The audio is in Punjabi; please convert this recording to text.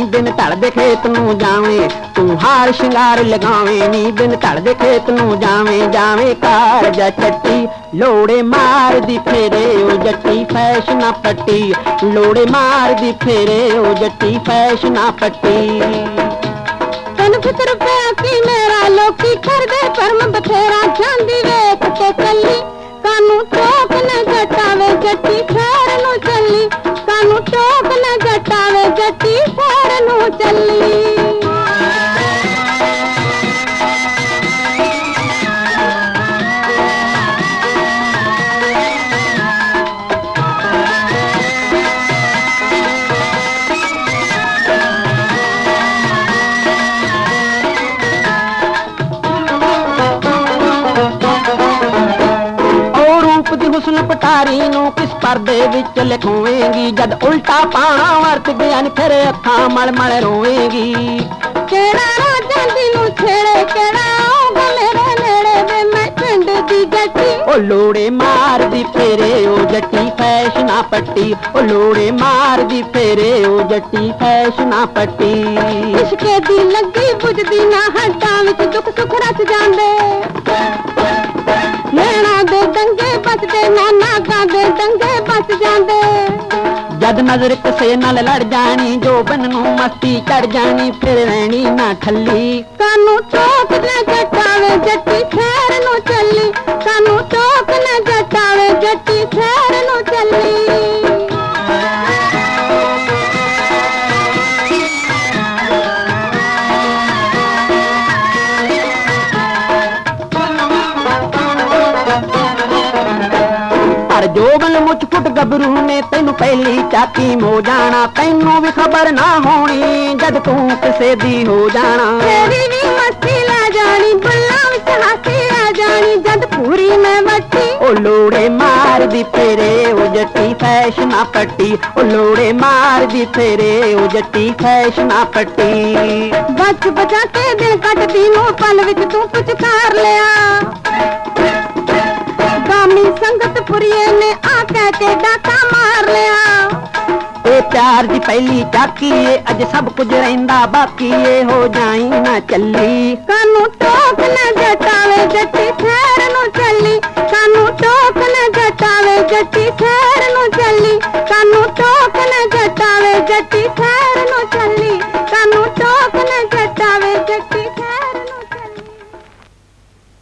ਨੀ ਬਿਨ ਢਲਦੇ ਖੇਤ ਨੂੰ ਜਾਵੇਂ ਤੂੰ ਹਾਰ ਸ਼ਿੰਗਾਰ ਲਗਾਵੇਂ ਨੀ ਬਿਨ ਢਲਦੇ ਖੇਤ ਨੂੰ ਜਾਵੇਂ ਜਾਵੇਂ ਕਾਰਜਾ ਚੱਟੀ ਲੋੜੇ ਮਾਰਦੀ ਫੇਰੇ ਉਹ ਜੱਟੀ ਫੈਸ਼ਨਾ ਪੱਟੀ ਲੋੜੇ ਮਾਰਦੀ ਫੇਰੇ ਉਹ ਜੱਟੀ ਫੈਸ਼ਨਾ ਪੱਟੀ ਤੈਨੂੰ ਫਿਕਰ ਪਿਆ ਕਿ ਮੇਰਾ ਲੋਕੀ ਕਰਦੇ ਪਰਮ ਬਥੇਰਾ ਜਾਂਦੀ ਵੇਖ ਕੇ ਚੱਲੀ ਕਾਨੂੰ ਟੋਕ ਨਾ ਜਟਾਵੇ ਜੱਟੀ ਖੈਰ ਨੂੰ ਚੱਲੀ ਕਾਨੂੰ ਟੋਕ ਨਾ ਜਟਾਵੇ ਜੱਟੀ ਖੈਰ ਨੂੰ ਚੱਲੀ ਹੁਸਨ ਪਟਾਰੀ ਨੂੰ ਕਿਸ ਪਰਦੇ ਵਿੱਚ ਲਿਖਾਵੇਂਗੀ ਜਦ ਉਲਟਾ ਪਾਣਾ ਵਰਤ ਗਿਆਨ ਫਿਰ ਅੱਖਾਂ ਮਲ ਮਲ ਰੋਵੇਂਗੀ ਕਿਹੜਾ ਰਾਜਾਂ ਦੀ ਨੂੰ ਛੇੜੇ ਕਿਹੜਾ ਆਊਗਾ ਮੇਰੇ ਨੇੜੇ ਵੇ ਮੈਂ ਪਿੰਡ ਦੀ ਜੱਟੀ ਉਹ ਲੋੜੇ ਮਾਰਦੀ ਫੇਰੇ ਉਹ ਜੱਟੀ ਫੈਸ਼ਨਾ ਪੱਟੀ ਉਹ ਲੋੜੇ ਮਾਰਦੀ ਫੇਰੇ ਉਹ ਜੱਟੀ ਫੈਸ਼ਨਾ ਪੱਟੀ ਇਸ਼ਕੇ ਦੀ ਲੱਗੀ ਬੁਝਦੀ ਨਾ ਹੱਡਾਂ ਵਿੱਚ ਦੁੱਖ ਸੁੱਖ ਰਚ ਜਾਂਦੇ ਨੈਣਾ ਦੇ ਦੰਗੇ ਬਚਦੇ ਨਾਗਾ ਦੇ ਦੰਗੇ ਬਚ ਜਾਂਦੇ ਜਦ ਨਜ਼ਰ ਕਿਸੇ ਨਾਲ ਲੜ ਜਾਣੀ ਜੋਬਨ ਨੂੰ ਮਸਤੀ ਚੜ ਜਾਣੀ ਫਿਰ ਰਹਿਣੀ ਨਾ ਠੱਲੀ ਕਾਨੂੰ ਟੋਕ ਨਾ ਜਟਾਵੇ ਜੱਟੀ ਖੈਰ ਨੂੰ ਚੱਲੀ ਕਾਨੂੰ ਟੋਕ ਨਾ ਜਟਾਵੇ ਜੱਟੀ ਖੈਰ ਨੂੰ ਚੱਲੀ ਜੋਬਨ ਮੁੱਛ ਫੁੱਟ ਗੱਭਰੂ ਨੇ ਤੈਨੂੰ ਪਹਿਲੀ ਚਾਕੀ ਮੋ ਜਾਣਾ ਤੈਨੂੰ ਵੀ ਖਬਰ ਨਾ ਹੋਣੀ ਜਦ ਤੂੰ ਕਿਸੇ ਦੀ ਹੋ ਜਾਣਾ ਤੇਰੀ ਵੀ ਮਸਤੀ ਲੈ ਜਾਣੀ ਬੁੱਲਾਂ ਵਿੱਚ ਹਾਸੀ ਆ ਜਾਣੀ ਜਦ ਪੂਰੀ ਮੈਂ ਵੱਟੀ ਉਹ ਲੋੜੇ ਮਾਰਦੀ ਫੇਰੇ ਉਹ ਜੱਟੀ ਫੈਸ਼ਨਾ ਪੱਟੀ ਉਹ ਲੋੜੇ ਮਾਰਦੀ ਫੇਰੇ ਉਹ ਜੱਟੀ ਫੈਸ਼ਨਾ ਪੱਟੀ ਬੱਚ ਬਚਾ ਕੇ ਦਿਲ ਕੱਟਦੀ ਨੂੰ ਪਲ ਵਿੱਚ ਤੂੰ ਪੁਚਕਾਰ ਲਿਆ ਗਾਮੀ ਸੰਗਤ ਪੁਰੀਏ ਨੇ ਆ ਕਹਿ ਕੇ ਡਾਕਾ ਮਾਰ ਲਿਆ ਇਹ ਪਿਆਰ ਦੀ ਪਹਿਲੀ ਚਾਕੀ ਏ ਅੱਜ ਸਭ ਕੁਝ ਰਹਿੰਦਾ ਬਾਕੀ ਏ ਹੋ ਜਾਈ ਨਾ ਚੱਲੀ ਕਾਨੂੰ ਟੋਕ ਨਾ ਜਟਾ